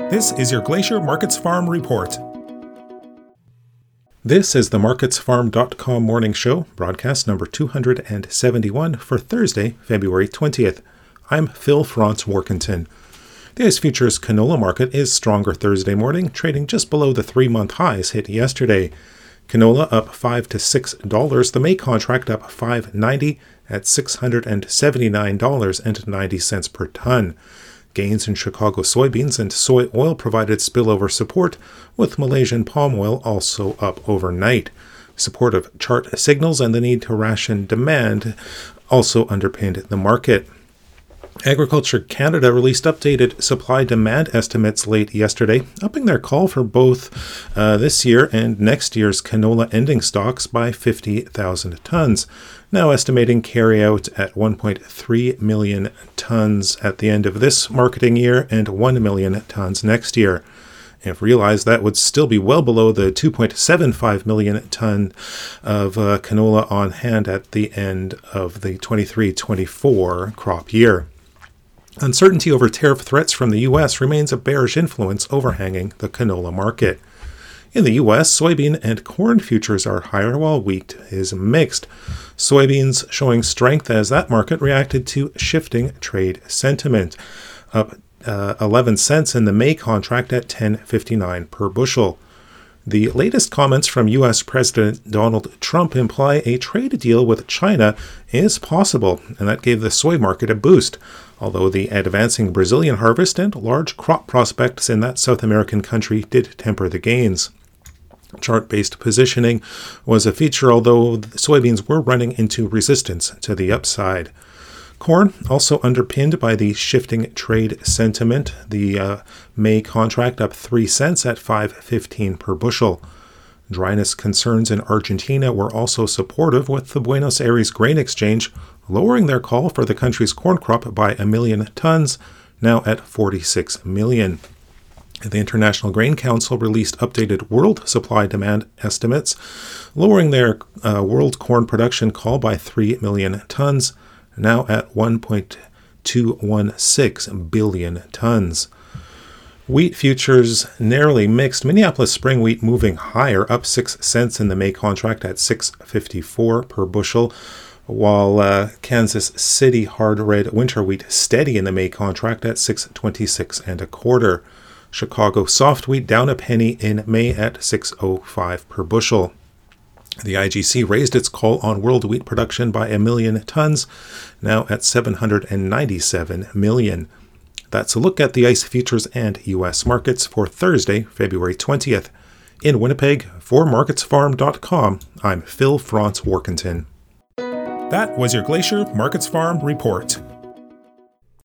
This is your Glacier Markets Farm Report. This is the MarketsFarm.com morning show, broadcast number 271 for Thursday, February 20th. I'm Phil Franz-Warkentin. The ICE Futures canola market is stronger Thursday morning, trading just below the 3-month highs hit yesterday. Canola up $5 to $6, the May contract up $5.90 at $679.90 per ton. Gains in Chicago soybeans and soy oil provided spillover support, with Malaysian palm oil also up overnight. Supportive chart signals and the need to ration demand also underpinned the market. Agriculture Canada released updated supply-demand estimates late yesterday, upping their call for both this year and next year's canola ending stocks by 50,000 tons, now estimating carryout at 1.3 million tons at the end of this marketing year and 1 million tons next year. If realized, that would still be well below the 2.75 million ton of canola on hand at the end of the 23-24 crop year. Uncertainty over tariff threats from the U.S. remains a bearish influence overhanging the canola market. In the U.S., soybean and corn futures are higher while wheat is mixed. Soybeans showing strength as that market reacted to shifting trade sentiment, up 11 cents in the May contract at $10.59 per bushel. The latest comments from U.S. President Donald Trump imply a trade deal with China is possible, and that gave the soy market a boost, although the advancing Brazilian harvest and large crop prospects in that South American country did temper the gains. Chart-based positioning was a feature, although soybeans were running into resistance to the upside. Corn also underpinned by the shifting trade sentiment, the May contract up 3 cents at $5.15 per bushel. Dryness concerns in Argentina were also supportive, with the Buenos Aires Grain Exchange lowering their call for the country's corn crop by 1 million tons, now at 46 million. The International Grain Council released updated world supply-demand estimates, lowering their world corn production call by 3 million tons, now at 1.216 billion tons. Wheat futures narrowly mixed. Minneapolis spring wheat moving higher, up 6 cents in the May contract at $6.54 per bushel, while Kansas City hard red winter wheat steady in the May contract at $6.26 and a quarter. Chicago soft wheat down a penny in May at $6.05 per bushel. The IGC raised its call on world wheat production by 1 million tons, now at 797 million. That's a look at the ICE futures and U.S. markets for Thursday, February 20th. In Winnipeg, for MarketsFarm.com, I'm Phil Franz-Warkentin. That was your Glacier Markets Farm Report.